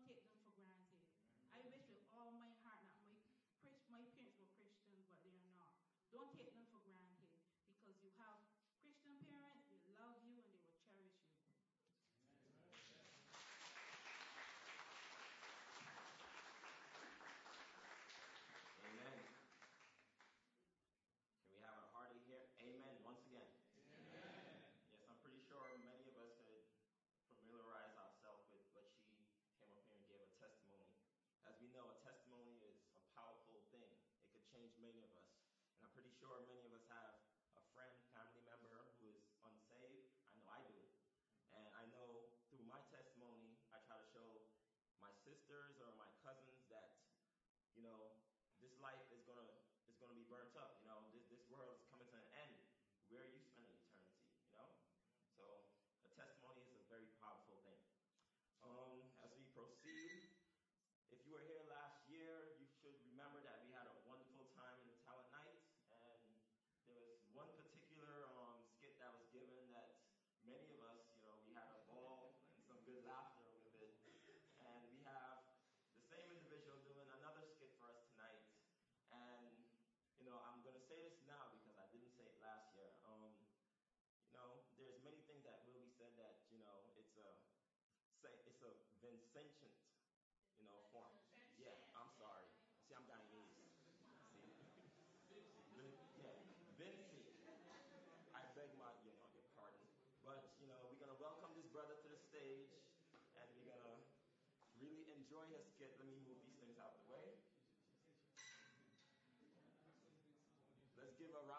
don't take them for granted. I wish with all my heart that my parents were Christians, but they are not. Don't take them for granted because you have Christian parents, they love you and they will cherish you. Amen. Can we have a hearty here? Amen. Once again. Amen. Yes, I'm pretty sure many of us could familiarize ourselves with what she came up here and gave a testimony. As we know, a testimony is a powerful thing. It could change many of us. And I'm pretty sure many of us have a friend, family member who is unsaved. I know I do. And I know through my testimony, I try to show my sisters or my cousins that, you know, this life is gonna be burnt up. You know, this world is coming to an end. Where are you spending eternity? You know, so a testimony is a very powerful thing. As we proceed, if you were here last year, you should remember that we had a wonderful time in the Talent Night, and there was one particular skit that was given that many of us, you know, we had a ball and some good laughter with it, and we have the same individual doing another skit for us tonight. And, you know, I'm going to say this now because I didn't say it last year. You know, there's many things that will be said that, you know, it's a Vincentian, you know, form. Yeah, I'm sorry. See, I'm Guyanese. See? Yeah, Vinci. I beg your pardon. But, you know, we're going to welcome this brother to the stage, and we're going to really enjoy his skit. Let me move these things out of the way. Let's give a round